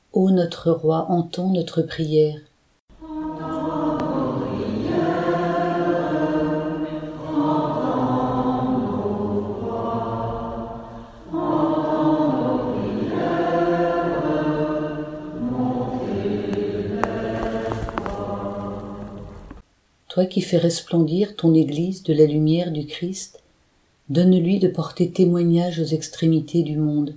Ô notre Roi, entends notre prière. Toi qui fais resplendir ton Église de la lumière du Christ, donne-lui de porter témoignage aux extrémités du monde.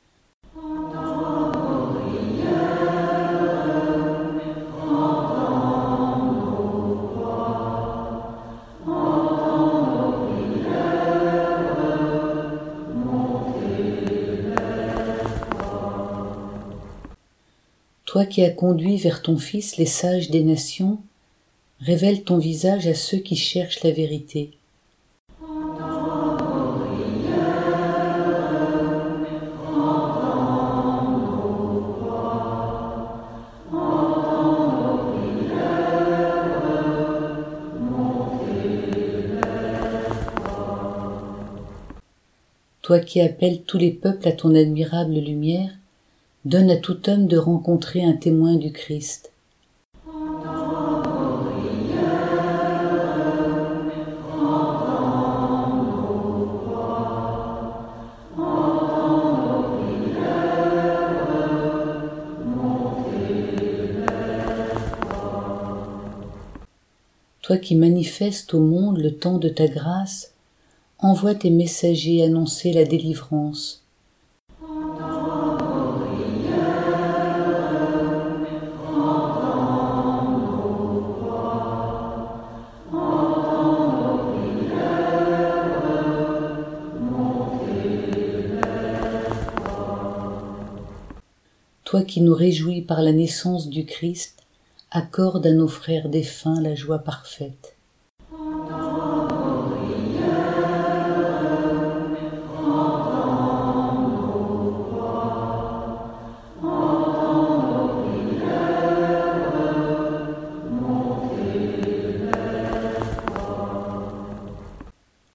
Toi qui as conduit vers ton Fils les sages des nations, révèle ton visage à ceux qui cherchent la vérité. Toi qui appelles tous les peuples à ton admirable lumière, donne à tout homme de rencontrer un témoin du Christ. Toi qui manifestes au monde le temps de ta grâce, envoie tes messagers annoncer la délivrance. Toi qui nous réjouis par la naissance du Christ, accorde à nos frères défunts la joie parfaite.